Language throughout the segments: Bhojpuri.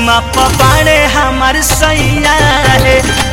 सीमा पर बाणे हमार सैया है।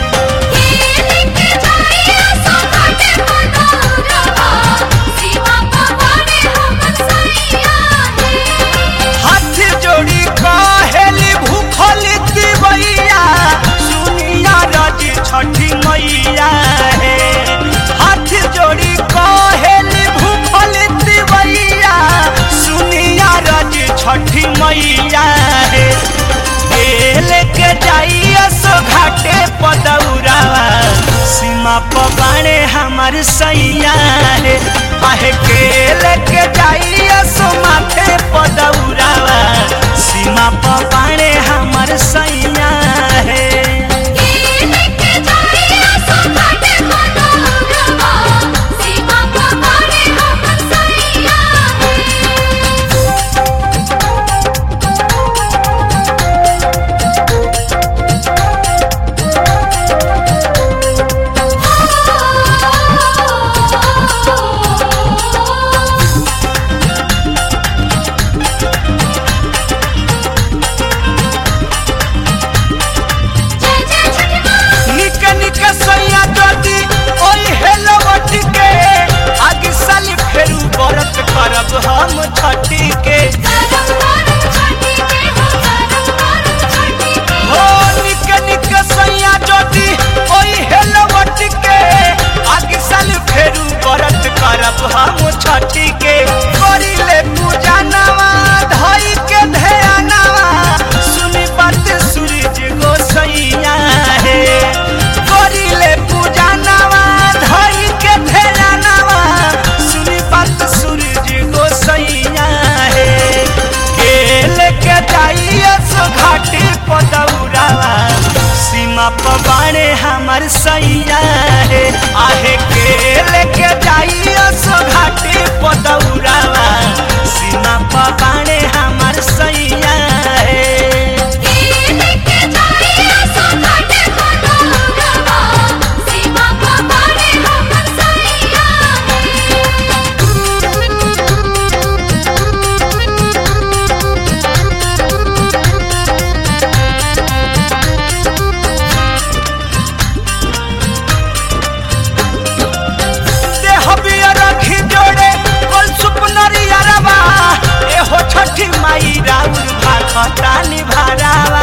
हाथ जोड़ी कहेली भूखली दिवैया सुनिया रजी छठी मैया है। हाथ जोड़ी कहेली भूखली दिवैया सुनिया रजी छठी मैया है। लेके जाइए सो घाटे पदौरावा सीमा पर बाणे हमार सैया है। आहे के लेके जाइए सो माथे पदौरावा सीमा पर बाणे हमार सैया है। हम छठी के हो निक निक सैया जोटी ओई हेलवट के आगे साल फेरू व्रत करब हम छठी के। करिले पूजा नवा धई के ध्यानवा सुनी बात सूरज गोसैया है। करिले पूजा नवा धई के ध्यानवा सुनी बात सूरज गोसैया है। केले के जाइए सो घाटी पदौरावा सीमा पर बाणे हमार सैया है। आहे केले के जाइए सो घाटी पदौरावा सीमा पर बाणे हमार सैया है। छठी माई राउर भाखतानी भरावा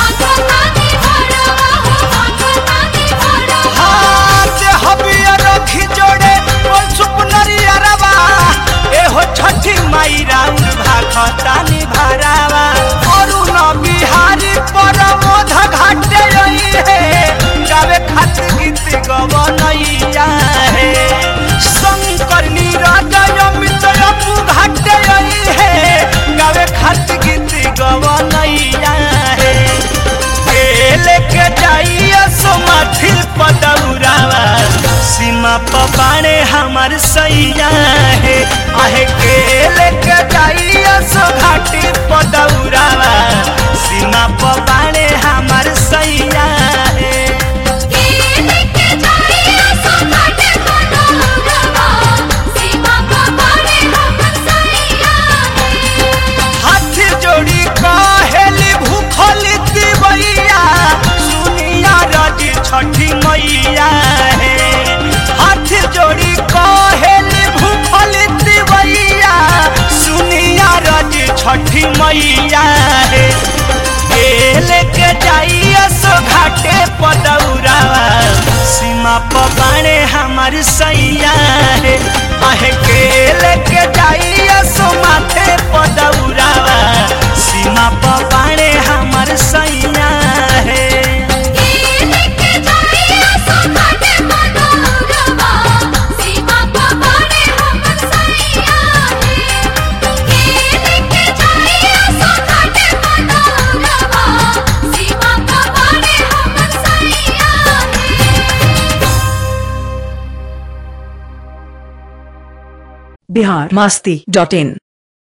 हाथ हबिया रखी जोड़े बोल सुपनरियारवा एहो छठी माई राउर भाखतानी भरावा। अरुण बिहारी परमोध घाटे रही है गावे खात गीत गवनैया है। शंकर नीरज अमित अपू घाटे रही है गावे खात गीत गवनैया है। लेके जाइए सो माथिल पदौरावा सीमा पर बाणे हमार सैया है। आहे के लेके जाइए सो घाटी पदौरावा सीमा पर बाणे हमार सैया है। जोड़ी कहेली भूखली दिवैया सुनिया रजी छठी मैया है। हाथ जोड़ी कहेली भूखली दिवैया सुनिया रजी छठी मैया है। लेके जाइए सो घाटे पदौरावा सीमा पर बाणे हमार सैया है। आहे के लेके जाइए सो माथे पदौरावा सीमा पर बाणे हमार सैया है। biharmasti.in